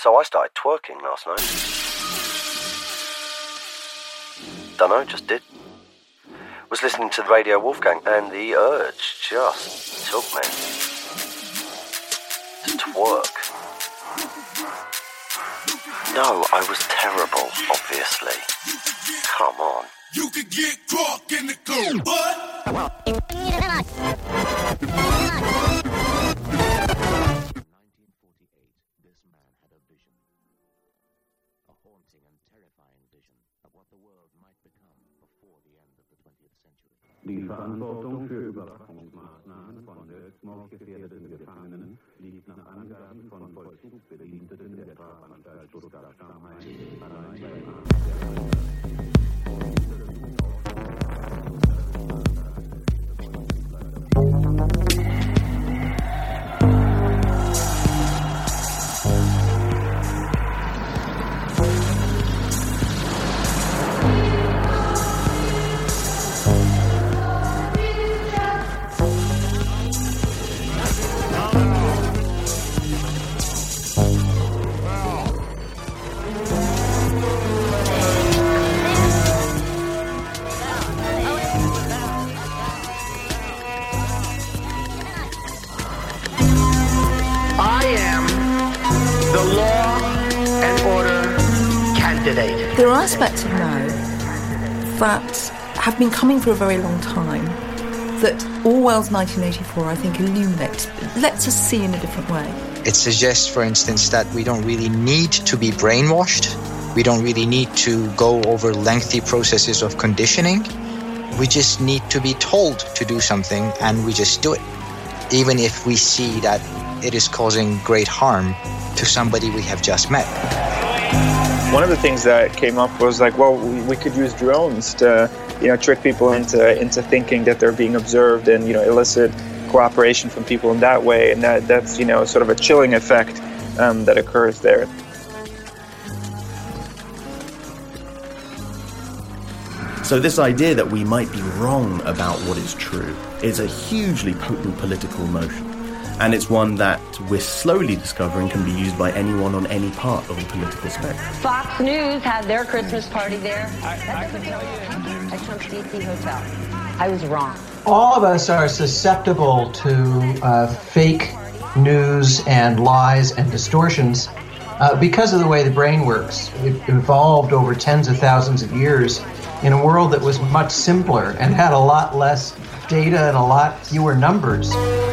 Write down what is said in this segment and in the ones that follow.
So I started twerking last night. Dunno, just did. Was listening to Radio Wolfgang and the urge just took me. To twerk. No, I was terrible, obviously. Come on. You could get caught in the cold, but 1948, this man had a vision. A haunting and terrifying vision of what the world might become before the end of the 20th century. Die Verantwortung für Überwachungsmaßnahmen von selbstmordgefährdeten Gefangenen liegt nach Angaben von Vollzugsbediensteten der Strafanstalt Stuttgart-Stammheim allein bei There are aspects of now that have been coming for a very long time that Orwell's 1984, I think, illuminates, lets us see in a different way. It suggests, for instance, that we don't really need to be brainwashed. We don't really need to go over lengthy processes of conditioning. We just need to be told to do something, and we just do it, even if we see that it is causing great harm to somebody we have just met. One of the things that came up was like, well, we could use drones to, trick people into thinking that they're being observed and, elicit cooperation from people in that way. And that's, sort of a chilling effect that occurs there. So this idea that we might be wrong about what is true is a hugely potent political motion. And it's one that we're slowly discovering can be used by anyone on any part of the political spectrum. Fox News had their Christmas party there. At Trump's D.C. hotel. I was wrong. All of us are susceptible to fake news and lies and distortions because of the way the brain works. It evolved over tens of thousands of years in a world that was much simpler and had a lot less data and a lot fewer numbers.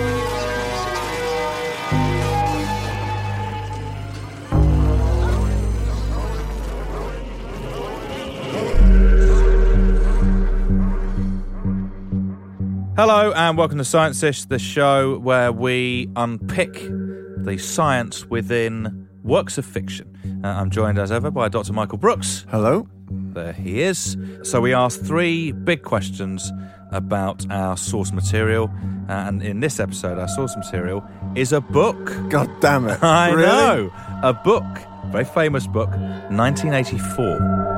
Hello and welcome to Science-ish, the show where we unpick the science within works of fiction. I'm joined as ever by Dr. Michael Brooks. Hello. There he is. So we asked three big questions about our source material, and in this episode our source material is a book. God damn it. I really? know. A book, a very famous book, 1984.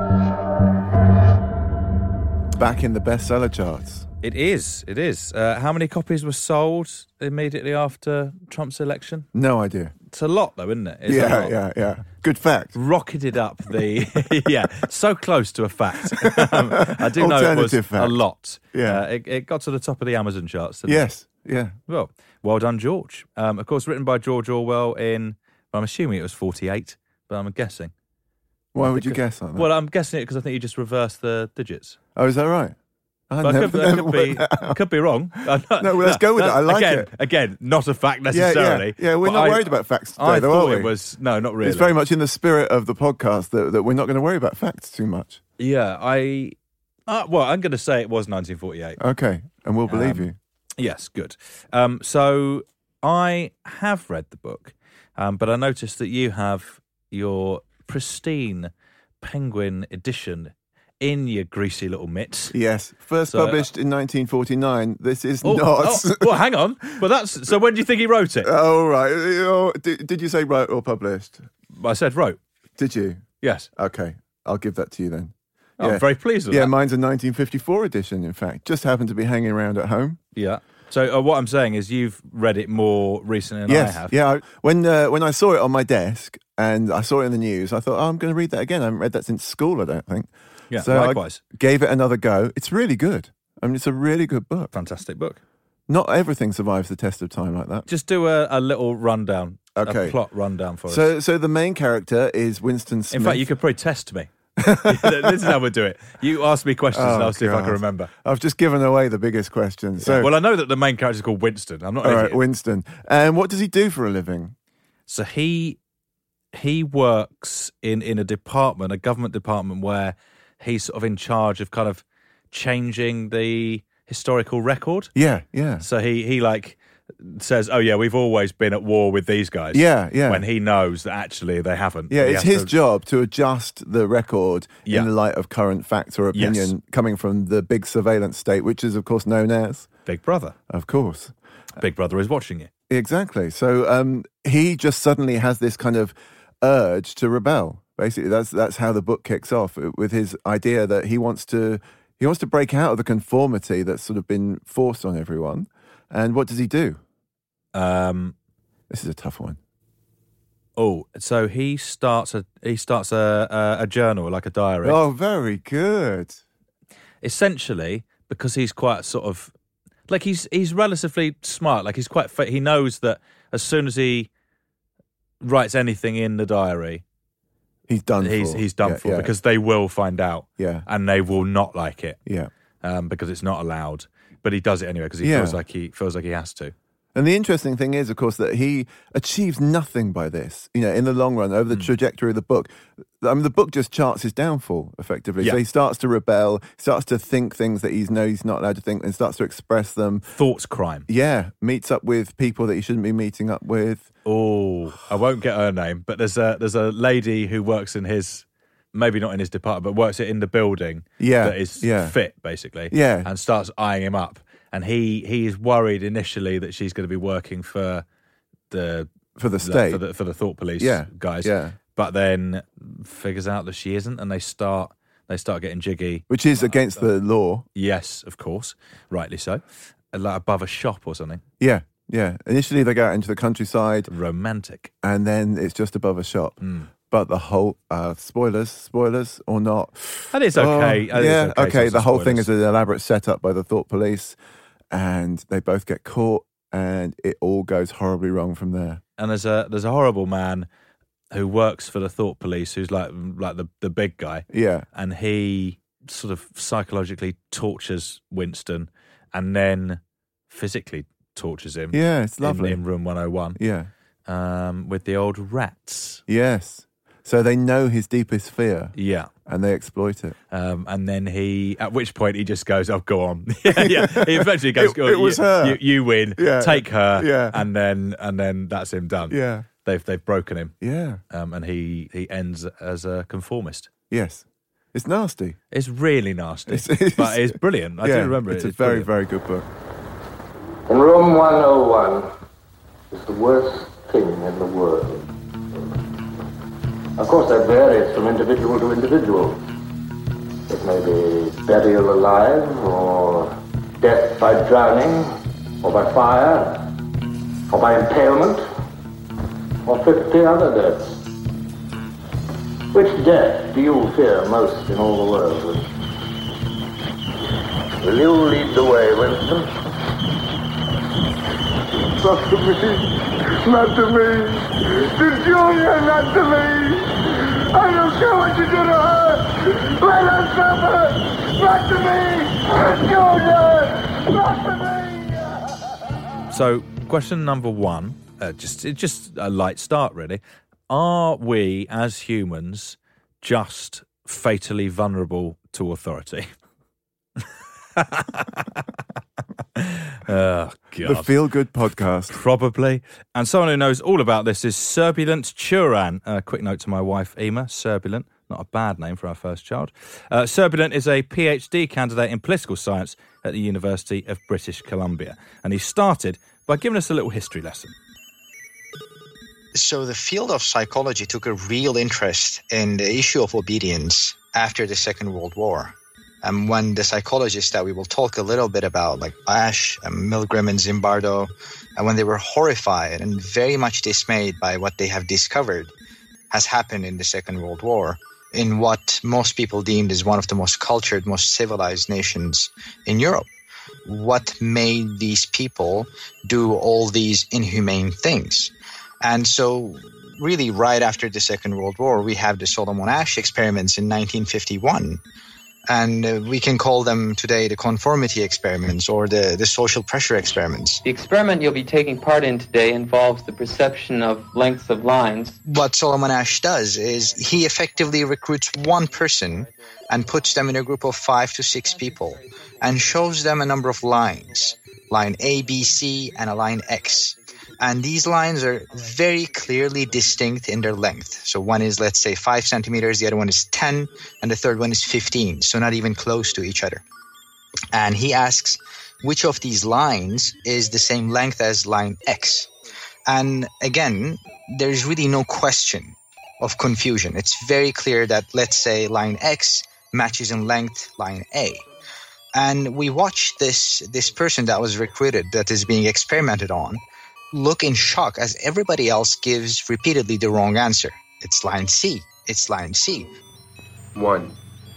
Back in the bestseller charts. It is. How many copies were sold immediately after Trump's election? No idea. It's a lot, though, isn't it? It's Yeah. Good fact. Rocketed up the... yeah, so close to a fact. I do know it was fact. a lot. Yeah. It got to the top of the Amazon charts, didn't it? Yes, yeah. Well done, George. Of course, written by George Orwell in... Well, I'm assuming it was 48, but I'm guessing. Why would you guess like that? Well, I'm guessing it because I think you just reversed the digits. Oh, is that right? I could be wrong. No, let's go with it. I like it. Again, not a fact necessarily. Yeah, we're not worried about facts today, though, are we? No, not really. It's very much in the spirit of the podcast that we're not going to worry about facts too much. Yeah, I'm going to say it was 1948. Okay, and we'll believe you. Yes, good. So I have read the book, but I noticed that you have your pristine Penguin edition in your greasy little mitts. Yes, first published in 1949. This is not... well, hang on. Well, that's... So when do you think he wrote it? Oh, right. Did you say wrote or published? I said wrote. Did you? Yes. Okay, I'll give that to you then. Oh, I'm very pleased with that. Yeah, mine's a 1954 edition, in fact. Just happened to be hanging around at home. Yeah. So what I'm saying is you've read it more recently than I have. Yeah. When I saw it on my desk, and I saw it in the news. I thought, I'm going to read that again. I haven't read that since school, I don't think. Yeah, so likewise. I gave it another go. It's really good. I mean, it's a really good book. Fantastic book. Not everything survives the test of time like that. Just do a little rundown, a plot rundown for us. So the main character is Winston Smith. In fact, you could probably test me. This is how we'll do it. You ask me questions and I'll see if I can remember. I've just given away the biggest question. So, well, I know that the main character is called Winston. I'm not an idiot. Right, Winston. And what does he do for a living? So he works in a department, a government department, where he's sort of in charge of kind of changing the historical record. Yeah, yeah. So he like says, oh yeah, we've always been at war with these guys. Yeah, yeah. When he knows that actually they haven't. Yeah, it's his job to adjust the record in the light of current facts or opinion coming from the big surveillance state, which is, of course, known as Big Brother. Of course. Big Brother is watching you. Exactly. So he just suddenly has this kind of urge to rebel. Basically, that's how the book kicks off, with his idea that he wants to break out of the conformity that's sort of been forced on everyone. And what does he do? This is a tough one. Oh, so he starts a journal, like a diary. Oh, very good. Essentially, because he's quite sort of like he's relatively smart. Like he's quite he knows that as soon as he writes anything in the diary, he's done. He's done for because they will find out. Yeah, and they will not like it. Yeah, because it's not allowed. But he does it anyway because he feels like he has to. And the interesting thing is, of course, that he achieves nothing by this. You know, in the long run, over the trajectory of the book, I mean, the book just charts his downfall effectively. Yeah. So he starts to rebel, starts to think things that he's not allowed to think, and starts to express them. Thoughts crime. Yeah, meets up with people that he shouldn't be meeting up with. Oh, I won't get her name, but there's a lady who works in his. Maybe not in his department, but works in the building that is fit, basically, and starts eyeing him up. And he is worried initially that she's going to be working for the state, for the Thought Police guys. Yeah. But then figures out that she isn't, and they start getting jiggy, which is against the law. Yes, of course, rightly so. Like above a shop or something. Yeah. Yeah. Initially, they go out into the countryside, romantic, and then it's just above a shop. But the whole spoilers or not, that is okay. Okay. The whole thing is an elaborate setup by the Thought Police, and they both get caught, and it all goes horribly wrong from there. And there's a horrible man who works for the Thought Police, who's like the big guy. Yeah, and he sort of psychologically tortures Winston, and then physically tortures him. Yeah, it's lovely in room 101. Yeah, with the old rats. Yes. So they know his deepest fear. Yeah. And they exploit it. And then at which point he just goes, oh, go on. yeah. He eventually goes, it was her. You win. Yeah. Take her. Yeah. And then that's him done. Yeah. They've broken him. Yeah. And he ends as a conformist. Yes. It's nasty. It's really nasty. But it's brilliant. I do remember it. It's a very, very good book. In room 101 is the worst thing in the world. Of course, that varies from individual to individual. It may be burial alive, or death by drowning, or by fire, or by impalement, or 50 other deaths. Which death do you fear most in all the world? Will you lead the way, Winston? Not to me. Not to me. To Julia, not to me. I don't care what you do to her. Let her suffer. Not to me. Julia, not to me. So, question number one, just a light start, really. Are we, as humans, just fatally vulnerable to authority? Oh, God. The Feel Good Podcast. Probably. And someone who knows all about this is Serbulant Turan. A quick note to my wife, Ema. Serbulant, not a bad name for our first child. Serbulant is a PhD candidate in political science at the University of British Columbia. And he started by giving us a little history lesson. So the field of psychology took a real interest in the issue of obedience after the Second World War. When the psychologists that we will talk a little bit about, like Ash, Milgram and Zimbardo, and when they were horrified and very much dismayed by what they have discovered, has happened in the Second World War, in what most people deemed as one of the most cultured, most civilized nations in Europe. What made these people do all these inhumane things? And so really right after the Second World War, we have the Solomon Asch experiments in 1951. And we can call them today the conformity experiments or the social pressure experiments. The experiment you'll be taking part in today involves the perception of lengths of lines. What Solomon Asch does is he effectively recruits one person and puts them in a group of 5 to 6 people and shows them a number of lines, line A, B, C, and a line X. And these lines are very clearly distinct in their length. So one is, let's say, 5 centimeters, the other one is 10, and the third one is 15, so not even close to each other. And he asks which of these lines is the same length as line X. And again, there's really no question of confusion. It's very clear that, let's say, line X matches in length line A. And we watch this person that was recruited, that is being experimented on, look in shock as everybody else gives repeatedly the wrong answer. It's line C. It's line C. 1.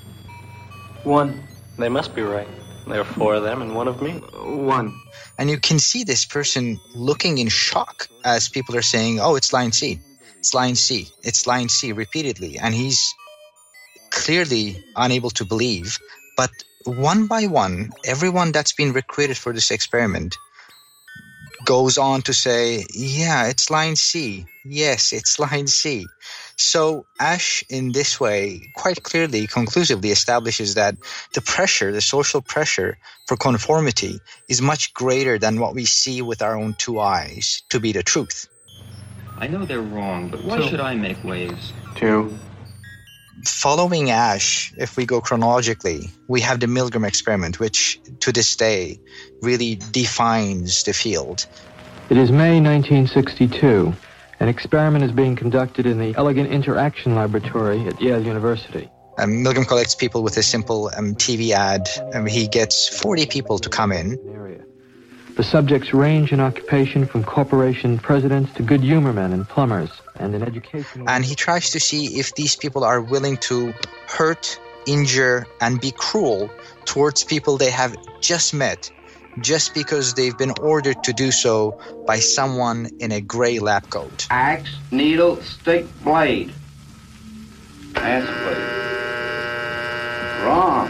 They must be right. There are 4 of them and 1 of me. 1. And you can see this person looking in shock as people are saying, oh, it's line C. It's line C. It's line C repeatedly. And he's clearly unable to believe. But one by one, everyone that's been recruited for this experiment goes on to say, yeah, it's line C. Yes, it's line C. So Asch, in this way, quite clearly, conclusively establishes that the pressure, the social pressure for conformity is much greater than what we see with our own 2 eyes to be the truth. I know they're wrong, but why should I make waves? 2. Following Asch, if we go chronologically, we have the Milgram experiment, which to this day really defines the field. It is May 1962. An experiment is being conducted in the Elegant Interaction Laboratory at Yale University. Milgram collects people with a simple TV ad. He gets 40 people to come in. The subjects range in occupation from corporation presidents to good humor men and plumbers, and in education. And he tries to see if these people are willing to hurt, injure, and be cruel towards people they have just met, just because they've been ordered to do so by someone in a gray lab coat. Axe, needle, stick, blade. Answer, please. Wrong.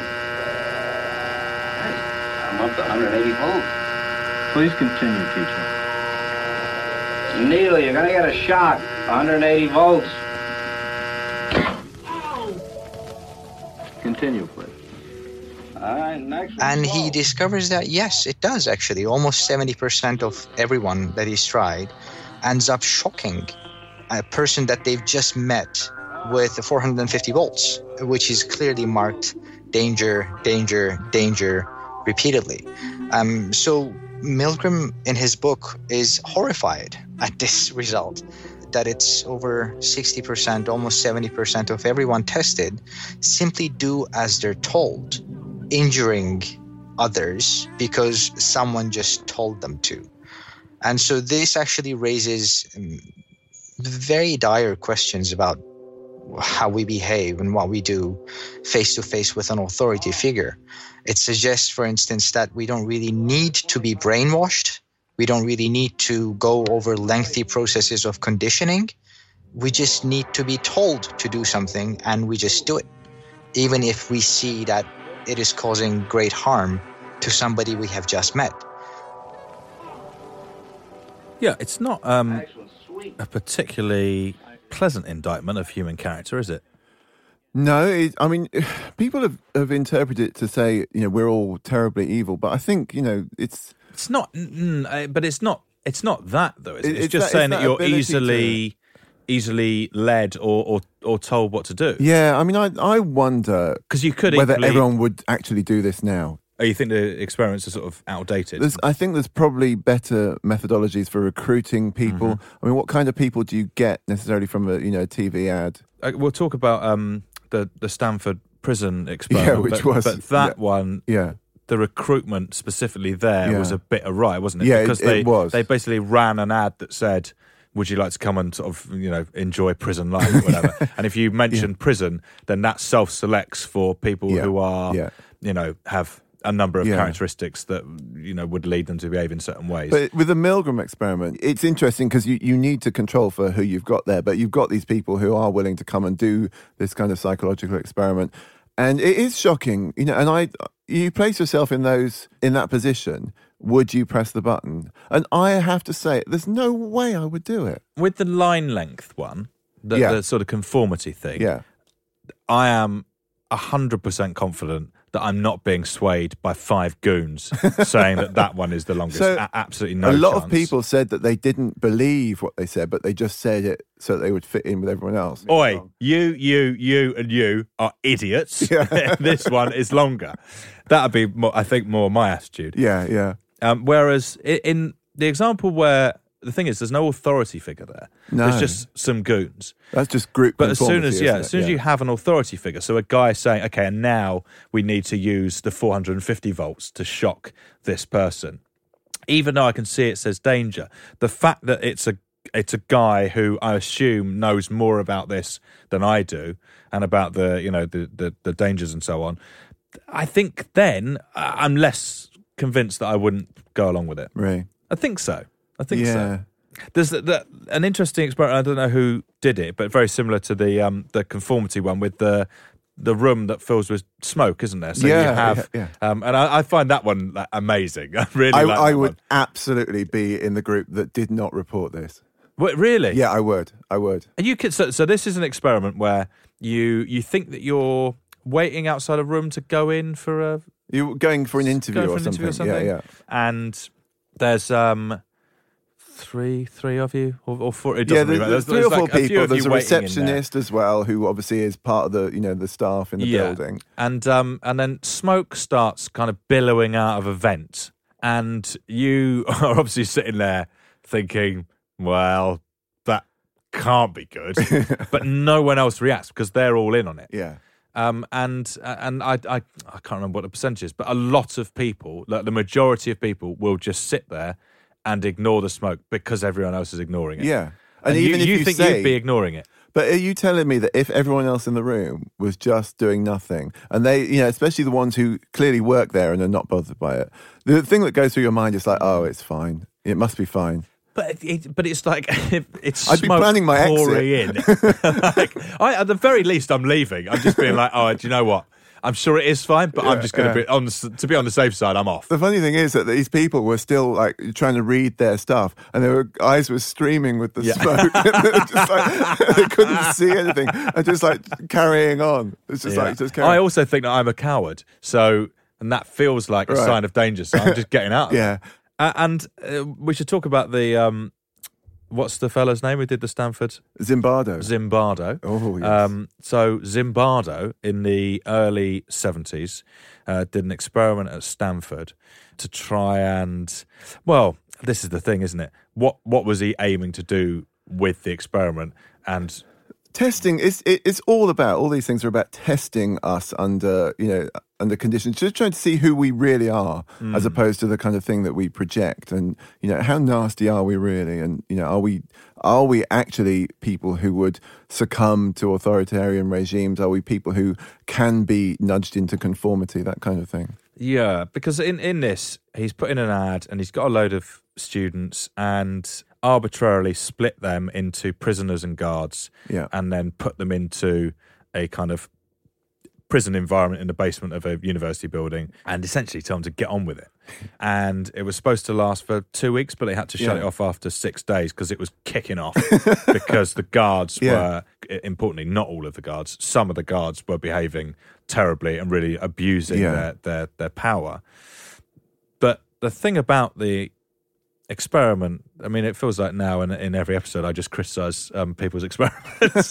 I'm up to 180 volts. Please continue, teacher. Needle, you're gonna get a shock. 180 volts. Continue, please. All right, next one. And he discovers that, yes, it does actually. Almost 70% of everyone that he's tried ends up shocking a person that they've just met with 450 volts, which is clearly marked danger, danger, danger repeatedly. So Milgram, in his book, is horrified at this result, that it's over 60%, almost 70% of everyone tested simply do as they're told, injuring others because someone just told them to. And so this actually raises very dire questions about how we behave and what we do face to face with an authority figure. It suggests, for instance, that we don't really need to be brainwashed. We don't really need to go over lengthy processes of conditioning. We just need to be told to do something, and we just do it, even if we see that it is causing great harm to somebody we have just met. Yeah, it's not a particularly pleasant indictment of human character, is it? No, I mean, people have interpreted it to say, we're all terribly evil, but I think, it's not. But it's not that though. It's just that, saying that you're ability easily led or told what to do. Yeah, I mean, I wonder because you could whether everyone would actually do this now. Oh, you think the experiments are sort of outdated? I think there's probably better methodologies for recruiting people. Mm-hmm. I mean, what kind of people do you get necessarily from a TV ad? We'll talk about the Stanford prison experiment. Yeah, which was but that one. Yeah. The recruitment specifically there was a bit awry, wasn't it? Yeah, because it was. They basically ran an ad that said, would you like to come and sort of, enjoy prison life or whatever? And if you mention prison, then that self-selects for people who are, have a number of characteristics that, would lead them to behave in certain ways. But with the Milgram experiment, it's interesting because you need to control for who you've got there, but you've got these people who are willing to come and do this kind of psychological experiment. And it is shocking, and you place yourself in that position. Would you press the button? And I have to say, there's no way I would do it. With the line length one, the sort of conformity thing, I am 100% confident that I'm not being swayed by 5 goons saying that one is the longest. So absolutely no chance. A lot chance. of people said that they didn't believe what they said, but they just said it so that they would fit in with everyone else. Oi, you, and you are idiots. This one is longer. That would be, I think, more my attitude. Yeah. Whereas in the example where the thing is, there's no authority figure there. No. There's just some goons. That's just group. But as soon as you have an authority figure, so a guy saying, okay, and now we need to use the 450 volts to shock this person, even though I can see it says danger, the fact that it's a guy who I assume knows more about this than I do and about the dangers and so on, I think then I'm less convinced that I wouldn't go along with it. Right. I think so. So. There's an interesting experiment. I don't know who did it, but very similar to the conformity one with the room that fills with smoke, isn't there? So you have, and I find that one amazing. I really like that I would one. absolutely be in the group that did not report this. What, really? Yeah, I would. And you could. So this is an experiment where you think that you're waiting outside a room to go in for a. You're going for an interview or something. Yeah. And there's three of you or 4. It doesn't really matter. There's 3 or 4 people. There's a waiting receptionist as well, who obviously is part of the staff in the building. And then smoke starts kind of billowing out of a vent, and you are obviously sitting there thinking, well, that can't be good. But no one else reacts because they're all in on it. Yeah. And I can't remember what the percentage is, but a lot of people, like the majority of people, will just sit there and ignore the smoke because everyone else is ignoring it. Yeah. And even if you think you'd be ignoring it. But are you telling me that if everyone else in the room was just doing nothing, and they, especially the ones who clearly work there and are not bothered by it, the thing that goes through your mind is like, oh, it's fine. It must be fine. But it's like it's I'd be planning my pouring exit. in. At the very least, I'm leaving. I'm just being like, oh, do you know what? I'm sure it is fine, but I'm just going to be on the safe side. I'm off. The funny thing is that these people were still like trying to read their stuff, and their eyes were streaming with the smoke. Just like, they couldn't see anything, and just like carrying on. It's just carrying. I also think that I'm a coward, and that feels like a sign of danger. So I'm just getting out. Yeah. And we should talk about the what's the fellow's name who did the Stanford? Zimbardo. Oh, yes. So Zimbardo in the early 70s did an experiment at Stanford to try and, well, this is the thing, isn't it? What was he aiming to do with the experiment? And testing it's all about, all these things are about testing us under conditions, just trying to see who we really are, as opposed to the kind of thing that we project, and how nasty are we really, and are we actually people who would succumb to authoritarian regimes? Are we people who can be nudged into conformity, that kind of thing? Yeah, because in this, he's put in an ad and he's got a load of students and arbitrarily split them into prisoners and guards, and then put them into a kind of prison environment in the basement of a university building, and essentially tell them to get on with it. And it was supposed to last for 2 weeks, but they had to shut it off after 6 days because it was kicking off. Because the guards were, importantly, not all of the guards, some of the guards were behaving terribly and really abusing their power. But the thing about the experiment, I mean, it feels like now in every episode I just criticise people's experiments.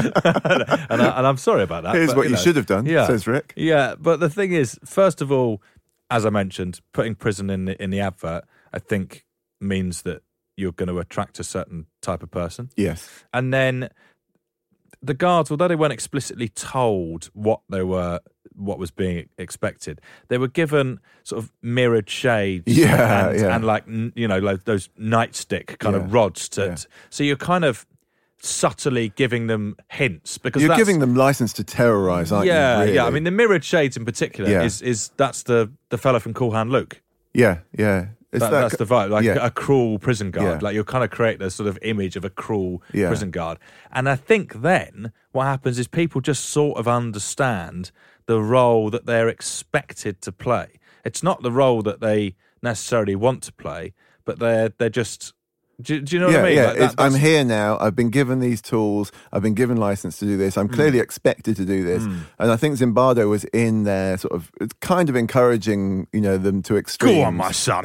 and I'm sorry about that. Here's what you should have done, says Rick. Yeah, but the thing is, first of all, as I mentioned, putting prison in the advert, I think, means that you're going to attract a certain type of person. Yes. And then the guards, although they weren't explicitly told what they were what was being expected. They were given sort of mirrored shades, and like like those nightstick kind of rods so you're kind of subtly giving them hints, because you're giving them license to terrorize, aren't you? Really? I mean, the mirrored shades in particular is that's the fella from Cool Hand Luke. That's the vibe, like a cruel prison guard. Like you're kind of creating a sort of image of a cruel prison guard. And I think then what happens is people just sort of understand the role that they're expected to play. It's not the role that they necessarily want to play, but they're just... Do you know what I mean? Yeah, I'm here now. I've been given these tools. I've been given license to do this. I'm clearly expected to do this. And I think Zimbardo was in there sort of kind of encouraging, them to extremes. Go on, my son.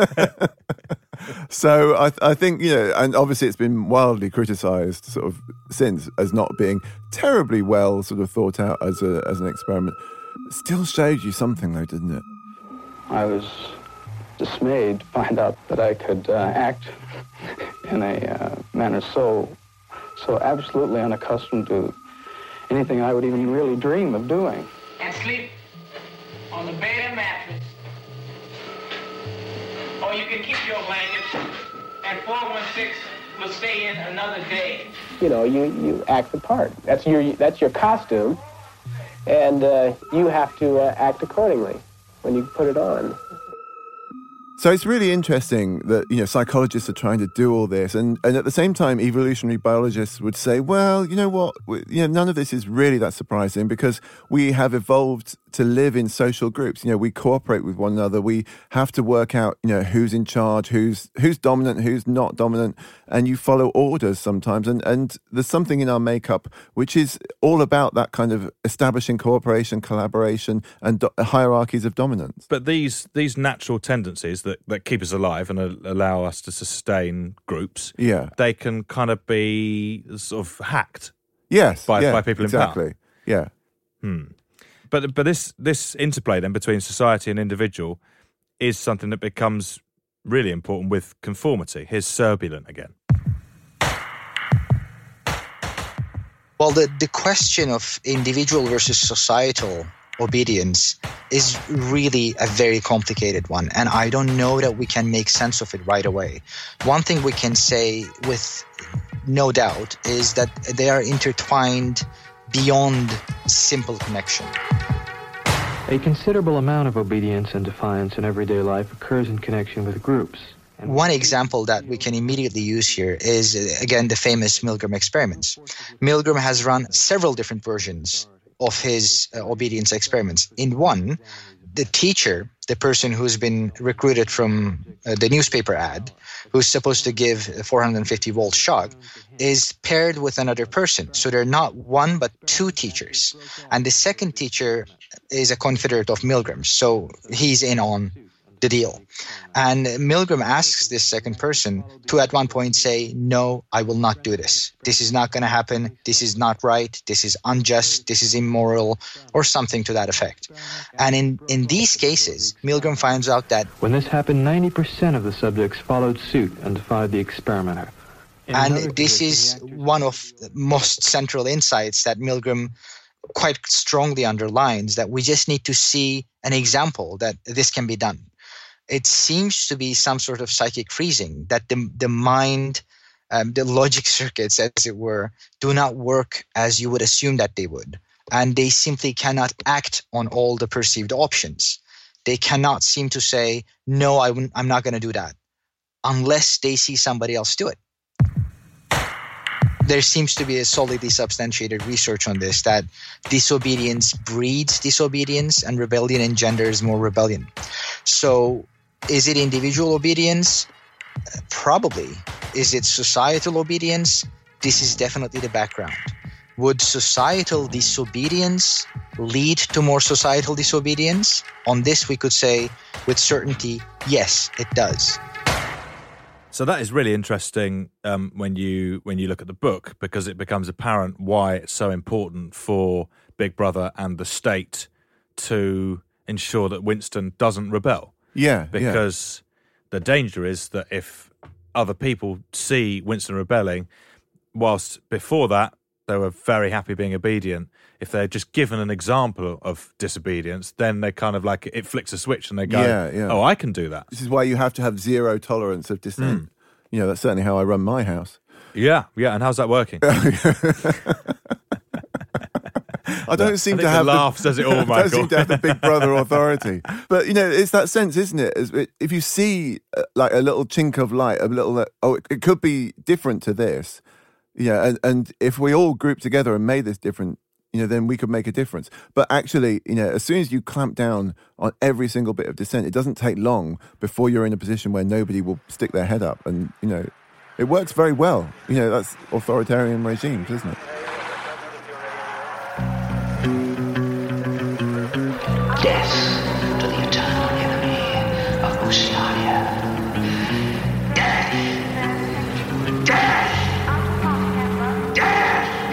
So I think, and obviously it's been wildly criticised sort of since as not being terribly well sort of thought out as an experiment. Still showed you something though, didn't it? I was dismayed to find out that I could act in a manner so absolutely unaccustomed to anything I would even really dream of doing. And sleep on the bed and mattress. Or you can keep your blanket, and 416 will stay in another day. You act the part. That's your costume, and you have to act accordingly when you put it on. So it's really interesting that, psychologists are trying to do all this. And at the same time, evolutionary biologists would say, well, you know what? None of this is really that surprising because we have evolved to live in social groups. We cooperate with one another. We have to work out, who's in charge, who's dominant, who's not dominant. And you follow orders sometimes. And there's something in our makeup which is all about that kind of establishing cooperation, collaboration, and hierarchies of dominance. But these natural tendencies that keep us alive and allow us to sustain groups, they can kind of be sort of hacked. By people in power. Yeah. But this interplay then between society and individual is something that becomes really important with conformity. Here's Serbulant again. Well, the question of individual versus societal obedience is really a very complicated one, and I don't know that we can make sense of it right away. One thing we can say with no doubt is that they are intertwined beyond simple connection. A considerable amount of obedience and defiance in everyday life occurs in connection with groups. One example that we can immediately use here is, again, the famous Milgram experiments. Milgram has run several different versions of his obedience experiments. In one, the teacher, the person who's been recruited from the newspaper ad, who's supposed to give a 450-volt shock, is paired with another person. So they're not one, but two teachers. And the second teacher is a confederate of Milgram's, so he's in on the deal. And Milgram asks this second person to at one point say, no, I will not do this. This is not going to happen. This is not right. This is unjust. This is immoral, or something to that effect. And in these cases, Milgram finds out that when this happened, 90% of the subjects followed suit and defied the experimenter. And this is one of the most central insights that Milgram quite strongly underlines, that we just need to see an example that this can be done. It seems to be some sort of psychic freezing, that the mind, the logic circuits, as it were, do not work as you would assume that they would. And they simply cannot act on all the perceived options. They cannot seem to say, no, I'm not going to do that, unless they see somebody else do it. There seems to be a solidly substantiated research on this, that disobedience breeds disobedience and rebellion engenders more rebellion. So is it individual obedience? Probably. Is it societal obedience? This is definitely the background. Would societal disobedience lead to more societal disobedience? On this, we could say with certainty, yes, it does. So that is really interesting when you look at the book, because it becomes apparent why it's so important for Big Brother and the state to ensure that Winston doesn't rebel. Because the danger is that if other people see Winston rebelling, whilst before that they were very happy being obedient. If they're just given an example of disobedience, then they kind of like, it flicks a switch and they go, oh, I can do that. This is why you have to have zero tolerance of dissent. You know, that's certainly how I run my house. Yeah, and how's that working? I don't seem to have says it all, Michael. I don't seem to have the big brother authority. But, you know, it's that sense, isn't it? If you see like a little chink of light, a little, it could be different to this. Yeah, and if we all grouped together and made this different, you know, then we could make a difference. But actually, you know, as soon as you clamp down on every single bit of dissent, it doesn't take long before you're in a position where nobody will stick their head up. And, you know, it works very well. You know, that's authoritarian regimes, isn't it? Death to the eternal enemy of Oceania. Death! Death! Death!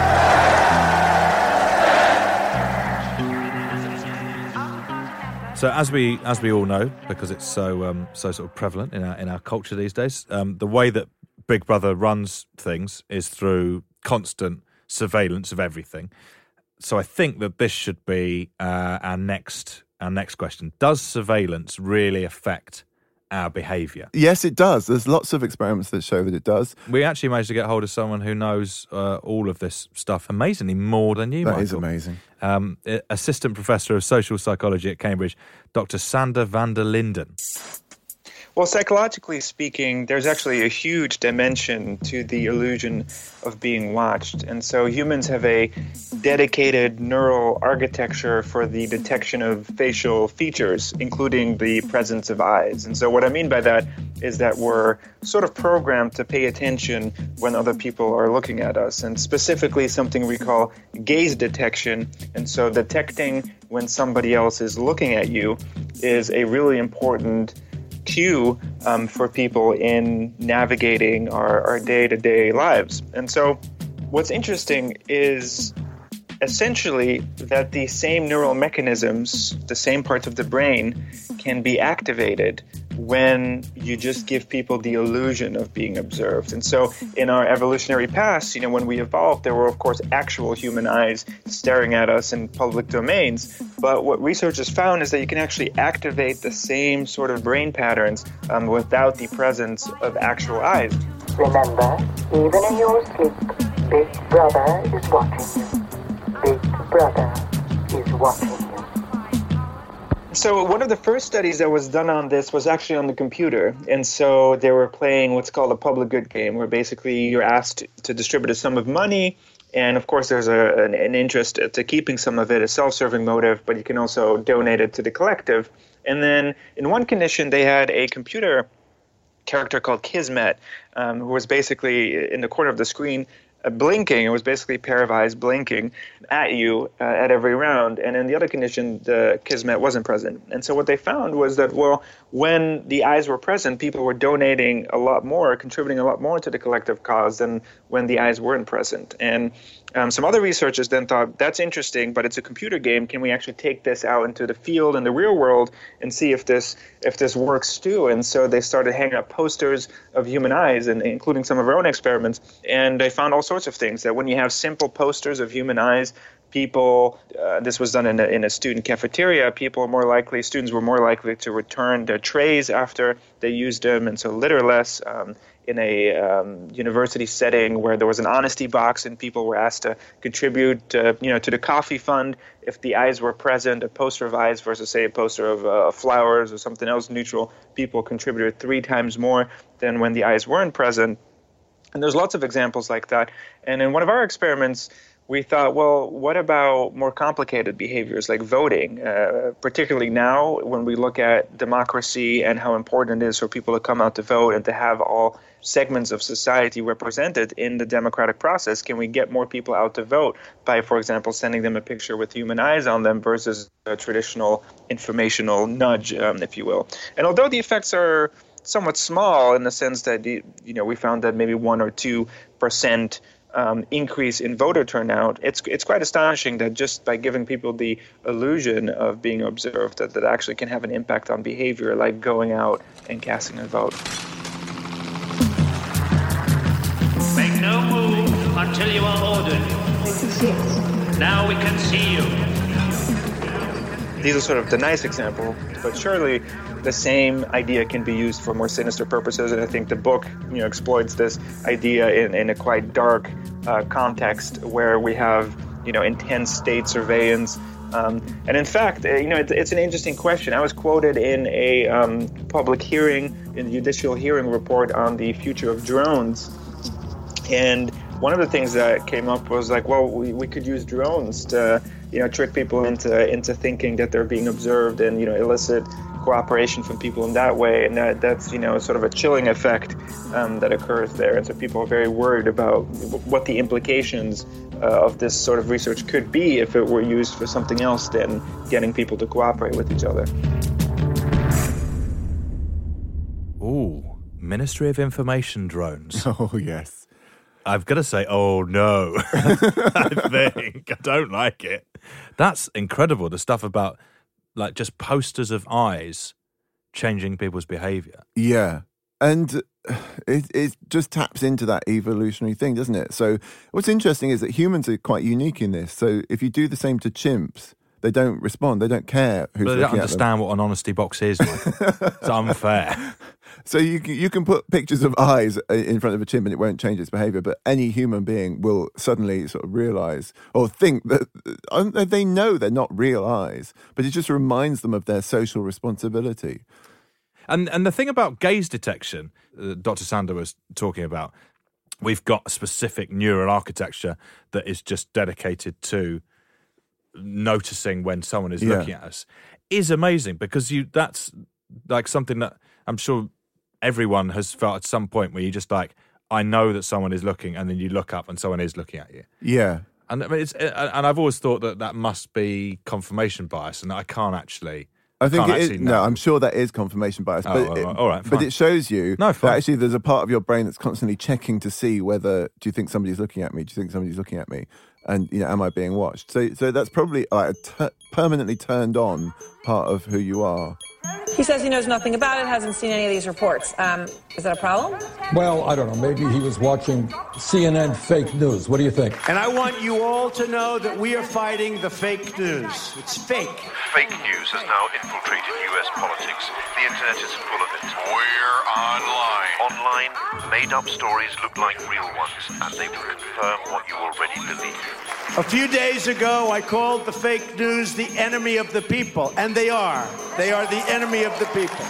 So as we all know, because it's so sort of prevalent in our culture these days, the way that Big Brother runs things is through constant surveillance of everything. So I think that this should be our next question. Does surveillance really affect our behaviour? Yes, it does. There's lots of experiments that show that it does. We actually managed to get hold of someone who knows all of this stuff amazingly more than you, That Michael. is amazing. Assistant Professor of Social Psychology at Cambridge, Dr. Sander van der Linden. Well, psychologically speaking, there's actually a huge dimension to the illusion of being watched. And so humans have a dedicated neural architecture for the detection of facial features, including the presence of eyes. And so what I mean by that is that we're sort of programmed to pay attention when other people are looking at us, and specifically something we call gaze detection. And so detecting when somebody else is looking at you is a really important cue for people in navigating our day-to-day lives. And so what's interesting is essentially that the same neural mechanisms, the same parts of the brain, can be activated when you just give people the illusion of being observed. And so in our evolutionary past, you know, when we evolved, there were, of course, actual human eyes staring at us in public domains. But what researchers found is that you can actually activate the same sort of brain patterns without the presence of actual eyes. Remember, even in your sleep, Big Brother is watching you. Big Brother is watching you. So one of the first studies that was done on this was actually on the computer. And so they were playing what's called a public good game, where basically you're asked to distribute a sum of money. And of course, there's an interest to keeping some of it, a self-serving motive, but you can also donate it to the collective. And then in one condition, they had a computer character called Kismet, who was basically in the corner of the screen blinking. It was basically a pair of eyes blinking at you at every round. And in the other condition, the Kismet wasn't present. And so what they found was that, well, when the eyes were present, people were donating a lot more, contributing a lot more to the collective cause than when the eyes weren't present. And some other researchers then thought, that's interesting, but it's a computer game. Can we actually take this out into the field and the real world and see if this works too? And so they started hanging up posters of human eyes, and including some of our own experiments. And they found all sorts of things, that when you have simple posters of human eyes, people, this was done in a student cafeteria, students were more likely to return their trays after they used them, and so litter less. In a university setting where there was an honesty box and people were asked to contribute, to the coffee fund, if the eyes were present, a poster of eyes versus, say, a poster of flowers or something else neutral, people contributed 3 times more than when the eyes weren't present. And there's lots of examples like that. And in one of our experiments, we thought, well, what about more complicated behaviors like voting, particularly now when we look at democracy and how important it is for people to come out to vote and to have all segments of society represented in the democratic process? Can we get more people out to vote by, for example, sending them a picture with human eyes on them versus a traditional informational nudge, if you will? And although the effects are somewhat small in the sense that, we found that maybe 1 or 2% increase in voter turnout, it's quite astonishing that just by giving people the illusion of being observed, that actually can have an impact on behavior, like going out and casting a vote. Make no move until until you are ordered. Now we can see you. These are sort of the nice example, but surely the same idea can be used for more sinister purposes, and I think the book, exploits this idea in a quite dark context where we have, intense state surveillance. And in fact, it's an interesting question. I was quoted in a public hearing, in the judicial hearing report on the future of drones, and one of the things that came up was like, well, we could use drones to, trick people into thinking that they're being observed and, elicit cooperation from people in that way. And that's, sort of a chilling effect that occurs there. And so people are very worried about what the implications of this sort of research could be if it were used for something else than getting people to cooperate with each other. Ooh, Ministry of Information drones. Oh, yes. I've got to say, oh no, I don't like it. That's incredible. The stuff about like just posters of eyes changing people's behaviour. Yeah. And it just taps into that evolutionary thing, doesn't it? So what's interesting is that humans are quite unique in this. So if you do the same to chimps, they don't respond. They don't care who's looking at them. They don't understand what an honesty box is. It's unfair. So you can put pictures of eyes in front of a chimp and it won't change its behaviour, but any human being will suddenly sort of realise or think that they know they're not real eyes, but it just reminds them of their social responsibility. And the thing about gaze detection, Dr. Sander was talking about, we've got a specific neural architecture that is just dedicated to noticing when someone is looking at us, is amazing because that's like something that I'm sure everyone has felt at some point where you just like, I know that someone is looking, and then you look up and someone is looking at you. Yeah. And I mean, and I've always thought that must be confirmation bias, and I can't actually. I think it is. No, I'm sure that is confirmation bias. But all right, but it shows you that actually there's a part of your brain that's constantly checking to see whether, do you think somebody's looking at me? Do you think somebody's looking at me? And, am I being watched? So that's probably like a permanently turned on part of who you are. He says he knows nothing about it, hasn't seen any of these reports. Is that a problem? Well, I don't know. Maybe he was watching CNN fake news. What do you think? And I want you all to know that we are fighting the fake news. It's fake. Fake news has now infiltrated US politics. The internet is full of it. We're online. Online, made-up stories look like real ones, and they will confirm what you already believe. A few days ago, I called the fake news the enemy of the people, and they are. They are the enemy of the people.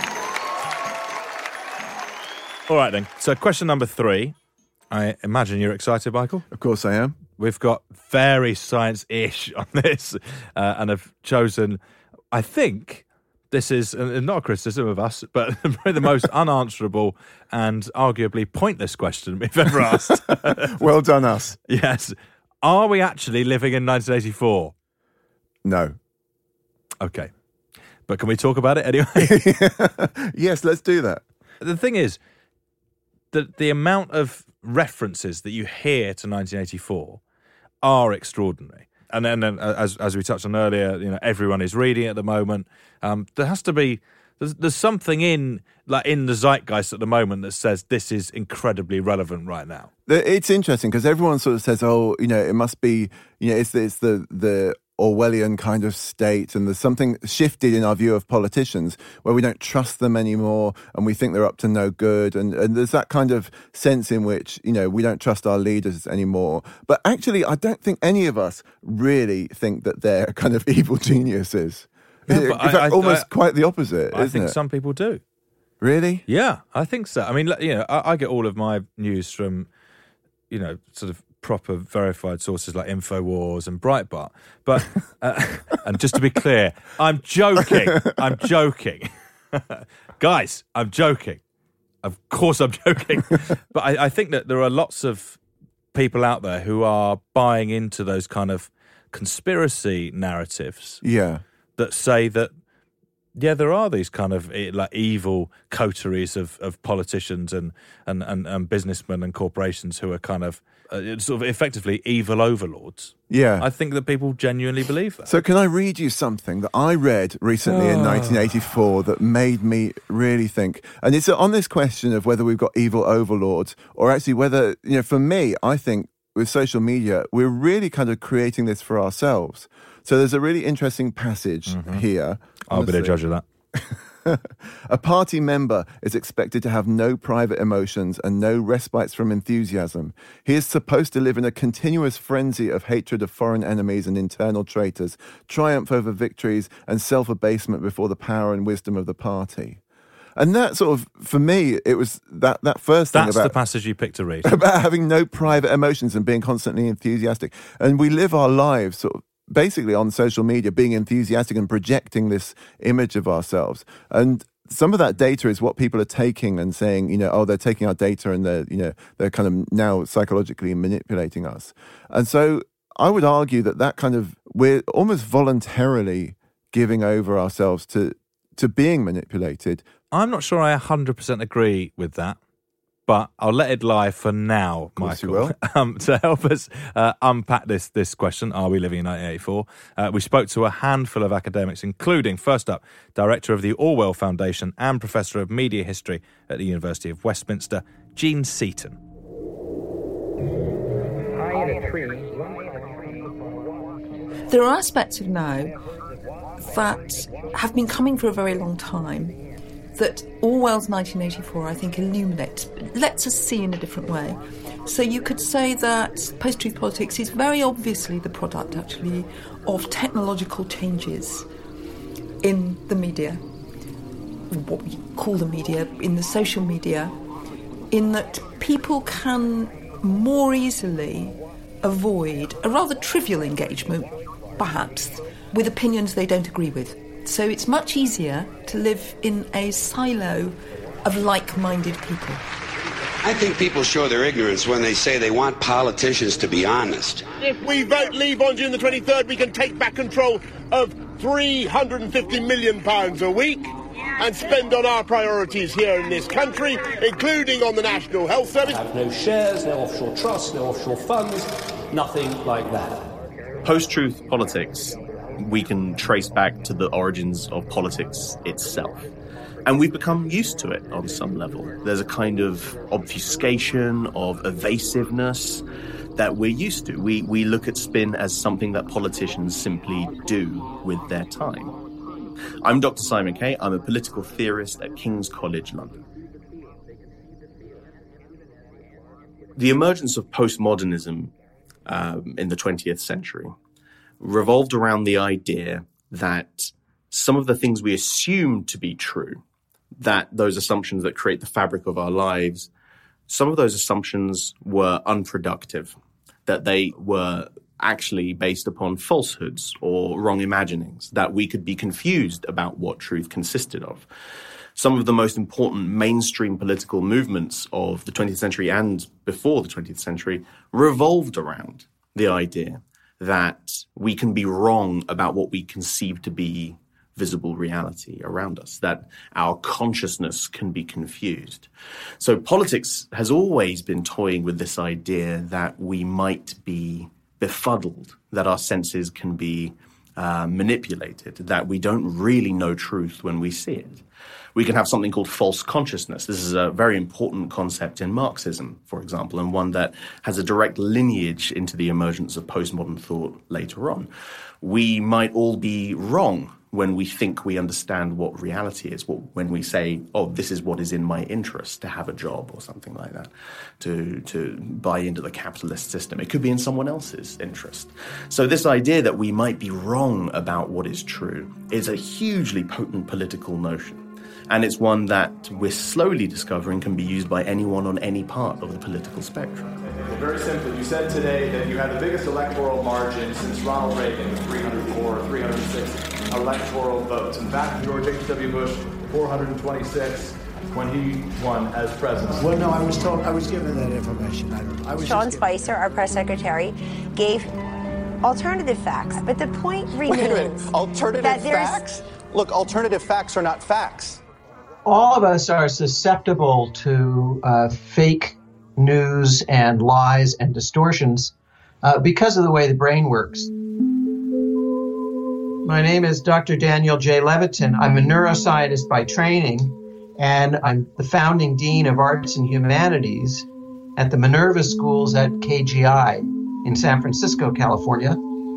All right, then. So question number 3. I imagine you're excited, Michael? Of course I am. We've got very science-ish on this and have chosen, I think, this is not a criticism of us, but probably the most unanswerable and arguably pointless question we've ever asked. Well done, us. Yes. Are we actually living in 1984? No. Okay. But can we talk about it anyway? Yes, let's do that. The thing is, the amount of references that you hear to 1984 are extraordinary. And then, as we touched on earlier, everyone is reading at the moment. There has to be there's something in the zeitgeist at the moment that says this is incredibly relevant right now. It's interesting because everyone sort of says, "Oh, it must be, it's the Orwellian kind of state," and there's something shifted in our view of politicians where we don't trust them anymore and we think they're up to no good, and there's that kind of sense in which we don't trust our leaders anymore. But actually, I don't think any of us really think that they're kind of evil geniuses. Yeah, in fact, almost quite the opposite. I think some people do. Really? Yeah, I think so. I mean, I get all of my news from sort of proper verified sources like InfoWars and Breitbart. But, and just to be clear, I'm joking. Guys, I'm joking. Of course I'm joking. But I think that there are lots of people out there who are buying into those kind of conspiracy narratives. Yeah. That say that, there are these kind of evil coteries of politicians and businessmen and corporations who are kind of sort of effectively evil overlords. Yeah. I think that people genuinely believe that. So can I read you something that I read recently in 1984 that made me really think? And it's on this question of whether we've got evil overlords or actually whether, for me, I think with social media, we're really kind of creating this for ourselves. So there's a really interesting passage here. I'll be the judge of that. A party member is expected to have no private emotions and no respites from enthusiasm. He is supposed to live in a continuous frenzy of hatred of foreign enemies and internal traitors, triumph over victories, and self-abasement before the power and wisdom of the party. And that sort of, for me, it was that first thing That's about... the passage you picked to read. About having no private emotions and being constantly enthusiastic. And we live our lives sort of basically on social media, being enthusiastic and projecting this image of ourselves. And some of that data is what people are taking and saying, you know, oh, they're taking our data and they're kind of now psychologically manipulating us. And so I would argue that kind of, we're almost voluntarily giving over ourselves to being manipulated. I'm not sure I 100% agree with that, but I'll let it lie for now, Michael. You will. To help us unpack this question, are we living in 1984? We spoke to a handful of academics, including, first up, Director of the Orwell Foundation and Professor of Media History at the University of Westminster, Jean Seaton. There are aspects of now that have been coming for a very long time that Orwell's 1984, I think, illuminates, lets us see in a different way. So you could say that post-truth politics is very obviously the product, actually, of technological changes in the media, what we call the media, in the social media, in that people can more easily avoid a rather trivial engagement, perhaps, with opinions they don't agree with. So it's much easier to live in a silo of like-minded people. I think people show their ignorance when they say they want politicians to be honest. If we vote Leave on June the 23rd, we can take back control of £350 million a week and spend on our priorities here in this country, including on the National Health Service. Have no shares, no offshore trusts, no offshore funds, nothing like that. Post-truth politics, we can trace back to the origins of politics itself. And we've become used to it on some level. There's a kind of obfuscation, of evasiveness that we're used to. We look at spin as something that politicians simply do with their time. I'm Dr. Simon Kay. I'm a political theorist at King's College London. The emergence of postmodernism in the 20th century revolved around the idea that some of the things we assume to be true, that those assumptions that create the fabric of our lives, some of those assumptions were unproductive, that they were actually based upon falsehoods or wrong imaginings, that we could be confused about what truth consisted of. Some of the most important mainstream political movements of the 20th century and before the 20th century revolved around the idea that we can be wrong about what we conceive to be visible reality around us, that our consciousness can be confused. So politics has always been toying with this idea that we might be befuddled, that our senses can be manipulated, that we don't really know truth when we see it. We can have something called false consciousness. This is a very important concept in Marxism, for example, and one that has a direct lineage into the emergence of postmodern thought later on. We might all be wrong when we think we understand what reality is, when we say, oh, this is what is in my interest, to have a job or something like that, to buy into the capitalist system. It could be in someone else's interest. So this idea that we might be wrong about what is true is a hugely potent political notion. And it's one that we're slowly discovering can be used by anyone on any part of the political spectrum. Very simply, you said today that you had the biggest electoral margin since Ronald Reagan, with 304 or 306 electoral votes. In fact, George H.W. Bush, 426 when he won as president. Well, no, I was given that information. Sean Spicer, our press secretary, gave alternative facts, but the point remains. Wait a minute, alternative facts? Look, alternative facts are not facts. All of us are susceptible to fake news and lies and distortions because of the way the brain works. My name is Dr. Daniel J. Levitin. I'm a neuroscientist by training, and I'm the founding dean of Arts and Humanities at the Minerva schools at KGI in San Francisco, California.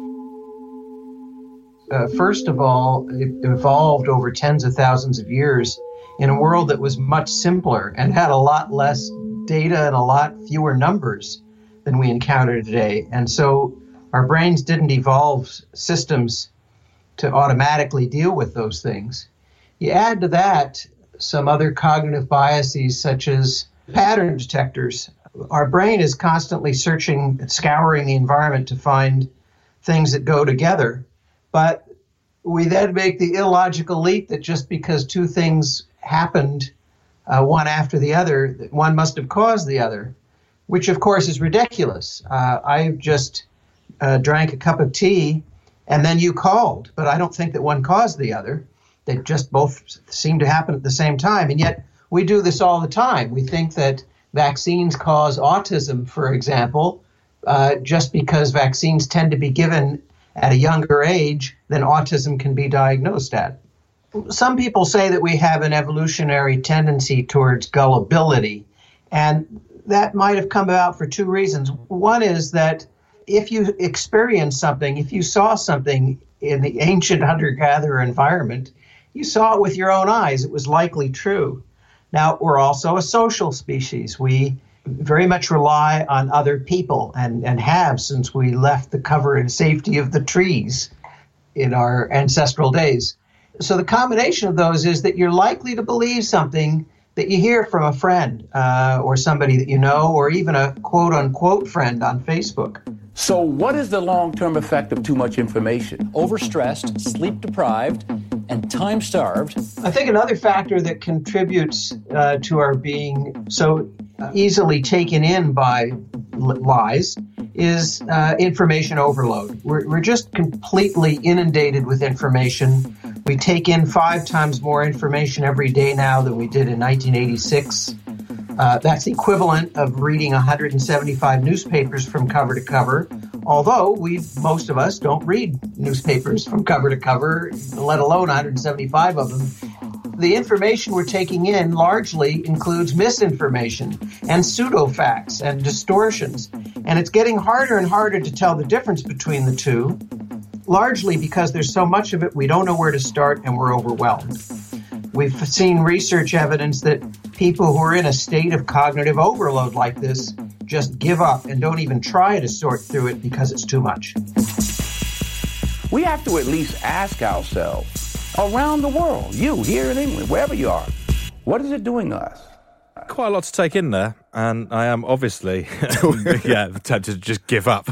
First of all, it evolved over tens of thousands of years in a world that was much simpler and had a lot less data and a lot fewer numbers than we encounter today. And so our brains didn't evolve systems to automatically deal with those things. You add to that some other cognitive biases, such as pattern detectors. Our brain is constantly searching, scouring the environment to find things that go together. But we then make the illogical leap that just because two things happened one after the other, one must have caused the other, which of course is ridiculous. I just drank a cup of tea and then you called, but I don't think that one caused the other. They just both seem to happen at the same time. And yet we do this all the time. We think that vaccines cause autism, for example, just because vaccines tend to be given at a younger age than autism can be diagnosed at. Some people say that we have an evolutionary tendency towards gullibility, and that might have come about for two reasons. One is that if you experience something, if you saw something in the ancient hunter-gatherer environment, you saw it with your own eyes. It was likely true. Now, we're also a social species. We very much rely on other people and have since we left the cover and safety of the trees in our ancestral days. So the combination of those is that you're likely to believe something that you hear from a friend or somebody that you know, or even a quote-unquote friend on Facebook. So what is the long-term effect of too much information? Overstressed, sleep-deprived, and time-starved. I think another factor that contributes to our being so easily taken in by lies is information overload. We're just completely inundated with information. We take in 5 times more information every day now than we did in 1986. That's the equivalent of reading 175 newspapers from cover to cover, although most of us don't read newspapers from cover to cover, let alone 175 of them. The information we're taking in largely includes misinformation and pseudo-facts and distortions, and it's getting harder and harder to tell the difference between the two, largely because there's so much of it we don't know where to start and we're overwhelmed. We've seen research evidence that people who are in a state of cognitive overload like this just give up and don't even try to sort through it because it's too much. We have to at least ask ourselves, around the world, you here in England, wherever you are, what is it doing to us? Quite a lot to take in there, and I am obviously tempted to just give up.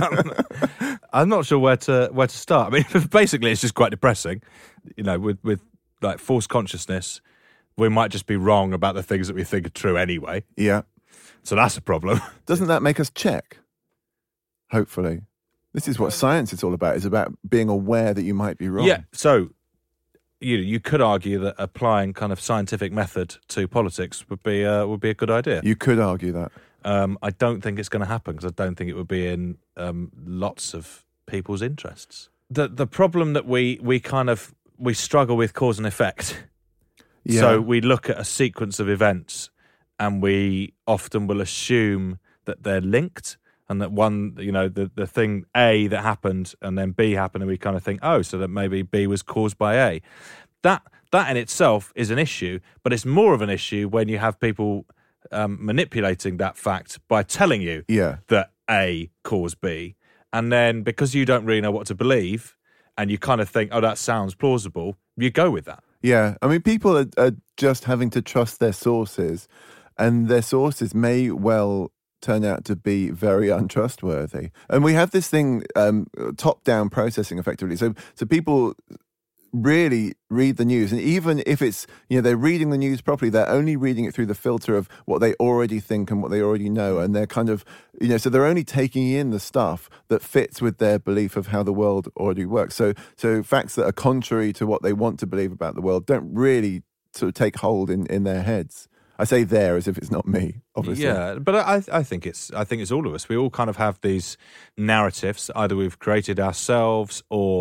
I'm not sure where to start. I mean, basically, it's just quite depressing. You know, with like false consciousness, we might just be wrong about the things that we think are true anyway. Yeah. So that's a problem. Doesn't that make us check? Hopefully. This is what science is all about. It's about being aware that you might be wrong. Yeah, so you could argue that applying kind of scientific method to politics would be a good idea. You could argue that. I don't think it's going to happen because I don't think it would be in lots of people's interests. The problem that we struggle with cause and effect. Yeah. So we look at a sequence of events and we often will assume that they're linked and that one, you know, the thing A that happened and then B happened and we kind of think, oh, so that maybe B was caused by A. That in itself is an issue, but it's more of an issue when you have people manipulating that fact by telling you that A caused B. And then because you don't really know what to believe and you kind of think, oh, that sounds plausible, you go with that. Yeah, I mean, people are just having to trust their sources, and their sources may well turn out to be very untrustworthy. And we have this thing, top-down processing, effectively. So people really read the news, and even if it's, you know, they're reading the news properly, they're only reading it through the filter of what they already think and what they already know, and they're kind of, you know, so they're only taking in the stuff that fits with their belief of how the world already works. So facts that are contrary to what they want to believe about the world don't really sort of take hold in their heads. I say there as if it's not me, obviously. Yeah, but I think it's all of us. We all kind of have these narratives either we've created ourselves or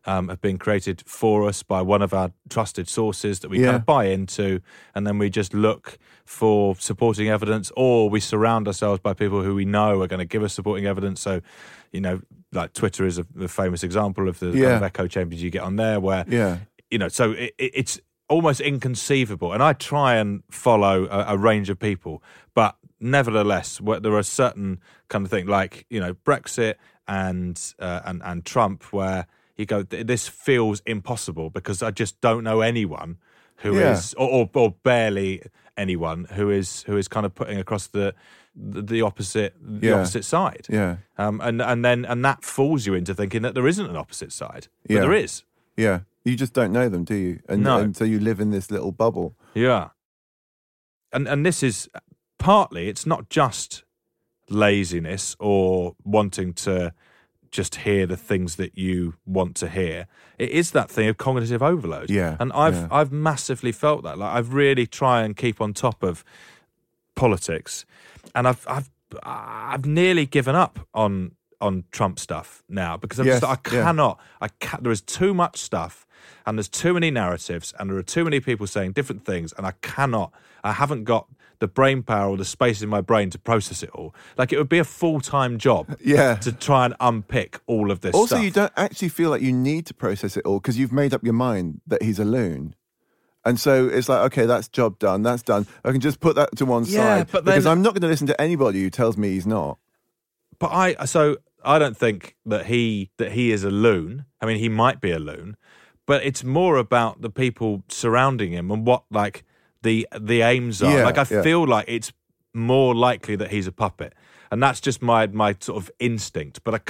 have been created for us by one of our trusted sources that we kind of buy into, and then we just look for supporting evidence, or we surround ourselves by people who we know are going to give us supporting evidence. So, you know, like Twitter is a famous example of the kind of echo chambers you get on there where, you know, so it's almost inconceivable. And I try and follow a range of people, but nevertheless, there are certain kind of things like, you know, Brexit and Trump where you go, this feels impossible because I just don't know anyone who is, or barely anyone who is kind of putting across the opposite side. Yeah. And that fools you into thinking that there isn't an opposite side. But there is. Yeah. You just don't know them, do you? And so you live in this little bubble. Yeah. And this is partly, it's not just laziness or wanting to just hear the things that you want to hear. It is that thing of cognitive overload. Yeah. And I've massively felt that. Like, I've really tried and keep on top of politics, and I've nearly given up on Trump stuff now because I cannot. There is too much stuff, and there's too many narratives, and there are too many people saying different things, and I haven't got the brain power or the space in my brain to process it all. Like, it would be a full-time job to try and unpick all of this stuff. Also, you don't actually feel like you need to process it all because you've made up your mind that he's a loon. And so it's like, okay, that's job done, that's done. I can just put that to one side because I'm not going to listen to anybody who tells me he's not. But I don't think that he is a loon. I mean, he might be a loon, but it's more about the people surrounding him and what, like, the aims are. I feel like it's more likely that he's a puppet, and that's just my sort of instinct. But I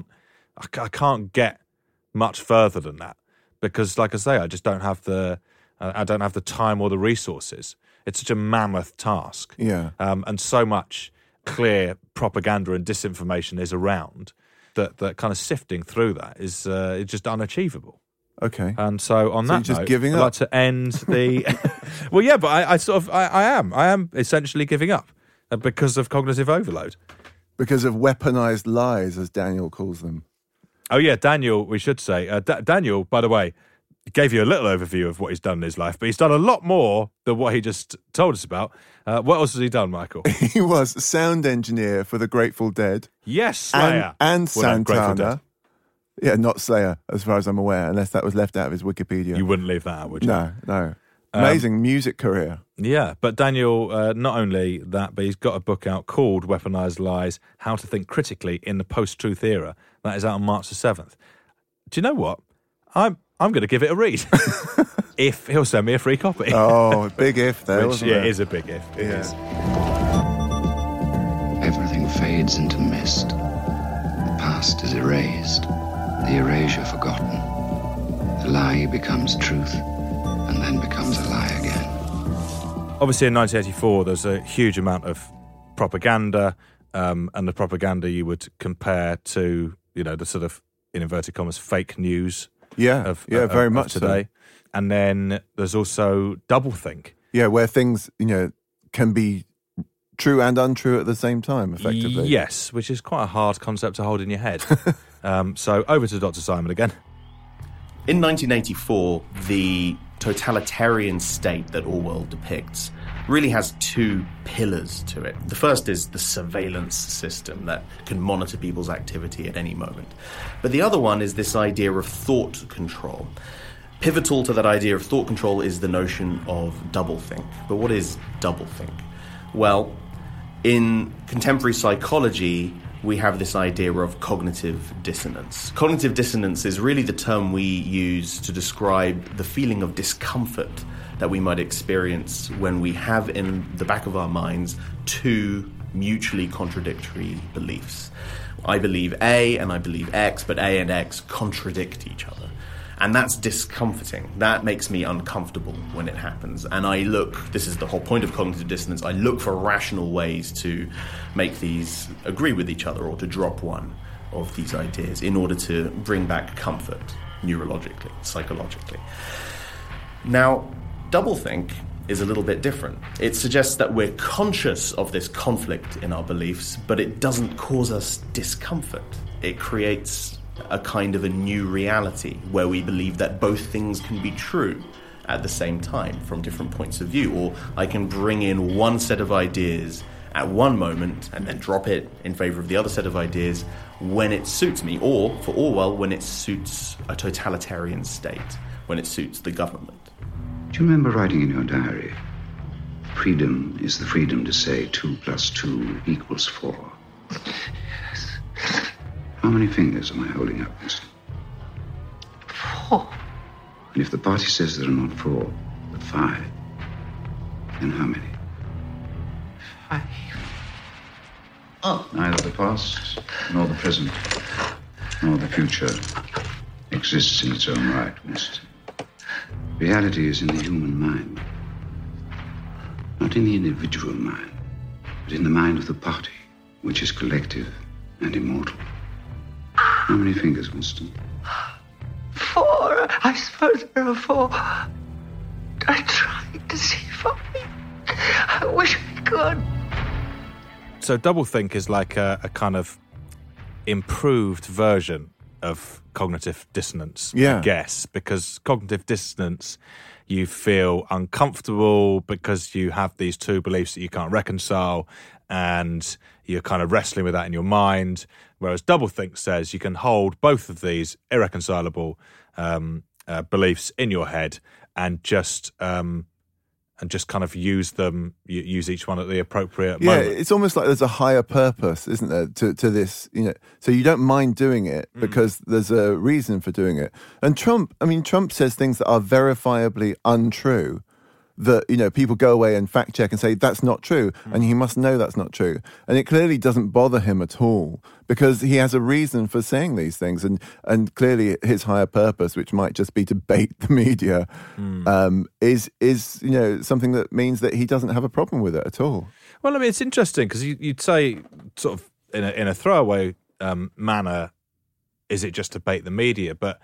can't get much further than that because, like I say, I just don't have the time or the resources. It's such a mammoth task. Yeah, and so much clear propaganda and disinformation is around that kind of sifting through that is just unachievable. Okay. And so on that just note, giving I'd up? like to end the... Well, yeah, but I am essentially giving up because of cognitive overload. Because of weaponized lies, as Daniel calls them. Oh, yeah, Daniel, we should say. Daniel, by the way, gave you a little overview of what he's done in his life, but he's done a lot more than what he just told us about. What else has he done, Michael? He was sound engineer for the Grateful Dead. Yes, Slayer. And Santana. Yeah, not Slayer, as far as I'm aware, unless that was left out of his Wikipedia. You wouldn't leave that out, would you? No. Amazing music career. Yeah, but Daniel, not only that, but he's got a book out called Weaponized Lies, How to Think Critically in the Post-Truth Era. That is out on March the 7th. Do you know what? I'm going to give it a read. If he'll send me a free copy. Oh, big if there, Which, it is a big if. It is. Everything fades into mist. The past is erased. The erasure forgotten. The lie becomes truth, and then becomes a lie again. Obviously, in 1984, there's a huge amount of propaganda, and the propaganda you would compare to, you know, the sort of, in inverted commas, fake news. Very much today. So. And then there's also doublethink. Yeah, where things, you know, can be true and untrue at the same time, effectively. Yes, which is quite a hard concept to hold in your head. So over to Dr. Simon again. In 1984, the totalitarian state that Orwell depicts really has two pillars to it. The first is the surveillance system that can monitor people's activity at any moment. But the other one is this idea of thought control. Pivotal to that idea of thought control is the notion of doublethink. But what is doublethink? Well, in contemporary psychology, we have this idea of cognitive dissonance. Cognitive dissonance is really the term we use to describe the feeling of discomfort that we might experience when we have in the back of our minds two mutually contradictory beliefs. I believe A and I believe X, but A and X contradict each other. And that's discomforting. That makes me uncomfortable when it happens. And this is the whole point of cognitive dissonance, I look for rational ways to make these agree with each other or to drop one of these ideas in order to bring back comfort neurologically, psychologically. Now, doublethink is a little bit different. It suggests that we're conscious of this conflict in our beliefs, but it doesn't cause us discomfort. It creates a kind of a new reality where we believe that both things can be true at the same time from different points of view, or I can bring in one set of ideas at one moment and then drop it in favour of the other set of ideas when it suits me, or for Orwell, when it suits a totalitarian state, when it suits the government. Do you remember writing in your diary, freedom is the freedom to say 2 + 2 = 4? Yes. How many fingers am I holding up, Winston? 4. And if the party says there are not 4, but 5, then how many? 5. Oh. Neither the past, nor the present, nor the future exists in its own right, Winston. Reality is in the human mind. Not in the individual mind, but in the mind of the party, which is collective and immortal. How many fingers, Winston? 4. I suppose there are 4. I tried to see 5. I wish I could. So doublethink is like a kind of improved version of cognitive dissonance, I guess, because cognitive dissonance, you feel uncomfortable because you have these two beliefs that you can't reconcile and you're kind of wrestling with that in your mind, whereas doublethink says you can hold both of these irreconcilable beliefs in your head and just kind of use them, use each one at the appropriate moment. Yeah, it's almost like there's a higher purpose, isn't there, to this, so you don't mind doing it because there's a reason for doing it. And Trump says things that are verifiably untrue, that, people go away and fact check and say that's not true, and he must know that's not true. And it clearly doesn't bother him at all because he has a reason for saying these things, and clearly his higher purpose, which might just be to bait the media, is something that means that he doesn't have a problem with it at all. Well, I mean, it's interesting because you'd say sort of in a throwaway manner, is it just to bait the media? But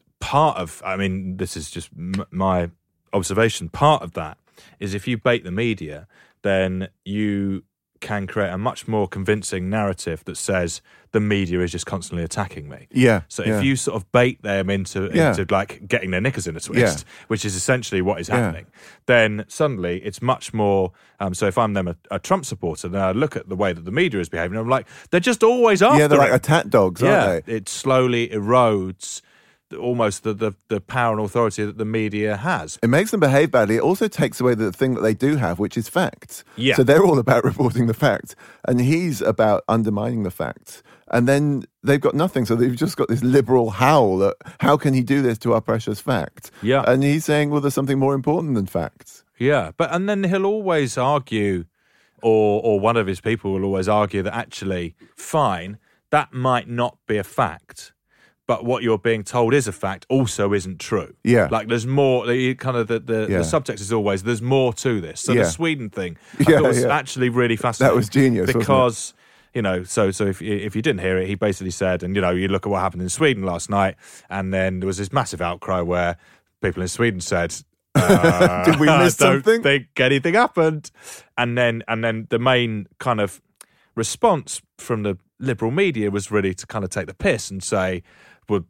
this is just my observation, part of that is if you bait the media, then you can create a much more convincing narrative that says the media is just constantly attacking me. Yeah. So if you sort of bait them into like getting their knickers in a twist, which is essentially what is happening, then suddenly it's much more. So if I'm them a Trump supporter, then I look at the way that the media is behaving, and I'm like, they're just always after. Yeah, they're like it. attack dogs, aren't they? It slowly erodes almost the power and authority that the media has. It makes them behave badly. It also takes away the thing that they do have, which is facts. Yeah. So they're all about reporting the facts, and he's about undermining the facts. And then they've got nothing. So they've just got this liberal howl at how can he do this to our precious facts? Yeah. And he's saying, well, there's something more important than facts. Yeah. And then he'll always argue, or one of his people will always argue that actually, fine, that might not be a fact, but what you're being told is a fact also isn't true. Yeah. Like there's more, the subtext is always, there's more to this. So the Sweden thing, I thought was actually really fascinating. That was genius, because, so if you didn't hear it, he basically said, and, you look at what happened in Sweden last night, and then there was this massive outcry where people in Sweden said, did we miss something? Don't think anything happened. And then the main kind of response from the liberal media was really to kind of take the piss and say, well,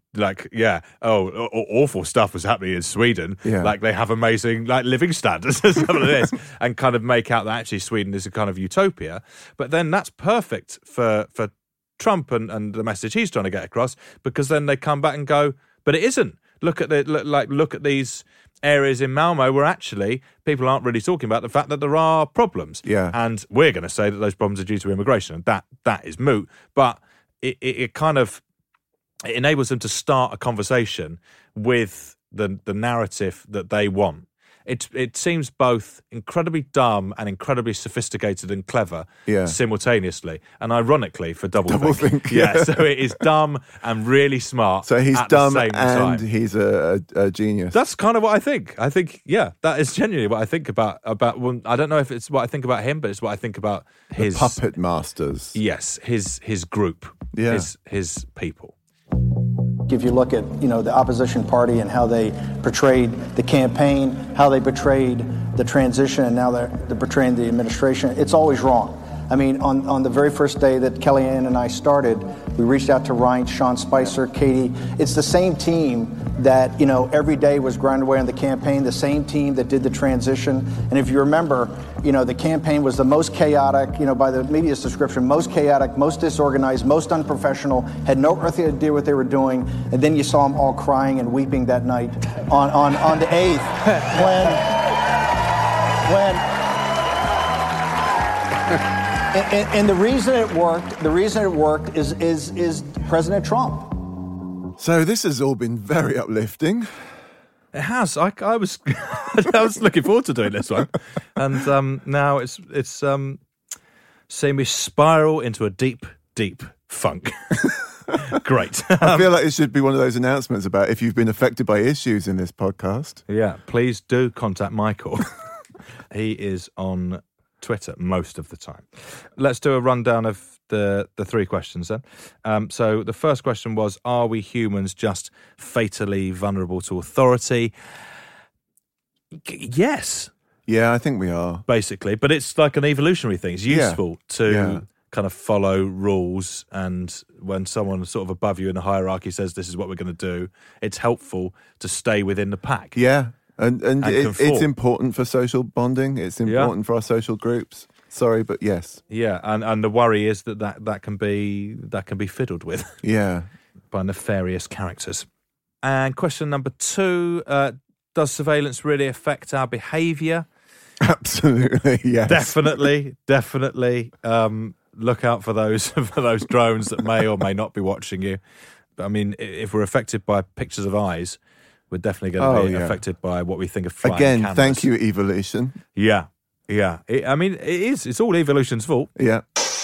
awful stuff was happening in Sweden. Yeah. Like they have amazing living standards and stuff like this, and kind of make out that actually Sweden is a kind of utopia. But then that's perfect for Trump and the message he's trying to get across, because then they come back and go, but it isn't. Look at these areas in Malmo where actually people aren't really talking about the fact that there are problems. Yeah. And we're going to say that those problems are due to immigration, and that is moot. But it kind of it enables them to start a conversation with the narrative that they want. It seems both incredibly dumb and incredibly sophisticated and clever simultaneously, and ironically for doublethink. Yeah, so it is dumb and really smart. So he's at dumb the same time. and he's a genius. That's kind of what I think. I think, that is genuinely what I think about. Well, I don't know if it's what I think about him, but it's what I think about his puppet masters. Yes, his group, his people. If you look at, the opposition party and how they portrayed the campaign, how they portrayed the transition, and now they're portraying the administration, it's always wrong. I mean, on the very first day that Kellyanne and I started, we reached out to Ryan, Sean Spicer, Katie. It's the same team that, every day was grinding away on the campaign, the same team that did the transition. And if you remember, the campaign was the most chaotic, by the media's description, most chaotic, most disorganized, most unprofessional, had no earthly idea what they were doing. And then you saw them all crying and weeping that night on the 8th And the reason it worked is President Trump. So this has all been very uplifting. It has. I was I was looking forward to doing this one, and now it's seeing me spiral into a deep funk. Great. I feel like it should be one of those announcements about if you've been affected by issues in this podcast. Yeah, please do contact Michael. He is on Twitter most of the time. Let's do a rundown of the three questions then. So the first question was, are we humans just fatally vulnerable to authority? Yes. Yeah, I think we are. Basically, but it's like an evolutionary thing. It's useful to kind of follow rules, and when someone sort of above you in the hierarchy says this is what we're going to do, it's helpful to stay within the pack. Yeah. And it's important for social bonding. It's important for our social groups. Sorry, but yes. Yeah, and the worry is that can be fiddled with. Yeah. By nefarious characters. And question number 2, does surveillance really affect our behaviour? Absolutely, yes. Definitely. Look out for those drones that may or may not be watching you. But I mean, if we're affected by pictures of eyes, we're definitely going to be affected by what we think of flying cameras. Thank you, evolution. Yeah. It's all evolution's fault. Yeah.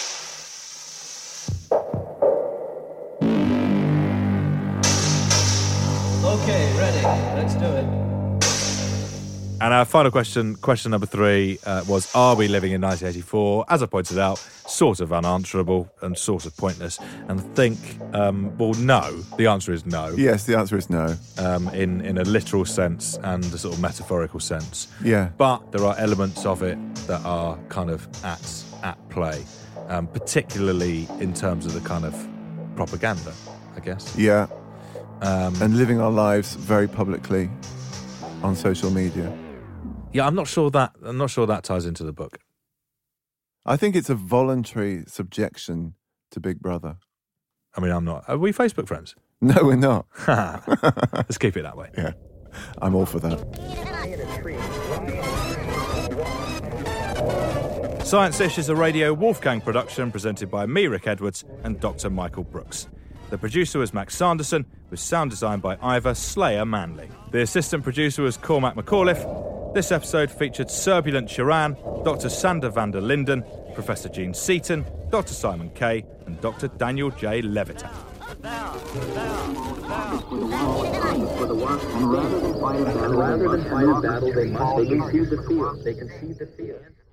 Okay, ready. Let's do it. And our final question number 3, was, are we living in 1984? As I pointed out, sort of unanswerable and sort of pointless. And I think, no. The answer is no. Yes, the answer is no. In a literal sense and a sort of metaphorical sense. Yeah. But there are elements of it that are kind of at play, particularly in terms of the kind of propaganda, I guess. Yeah. And living our lives very publicly on social media. Yeah, I'm not sure that ties into the book. I think it's a voluntary subjection to Big Brother. I mean, I'm not. Are we Facebook friends? No, we're not. Let's keep it that way. Yeah, I'm all for that. Science-ish is a Radio Wolfgang production presented by me, Rick Edwards, and Dr. Michael Brooks. The producer was Max Sanderson, with sound design by Ivor Slayer Manley. The assistant producer was Cormac McAuliffe. This episode featured Surbulent Sharan, Dr. Sander van der Linden, Professor Gene Seaton, Dr. Simon Kay, and Dr. Daniel J. Levitan. Rather than fight a battle, they concede the field.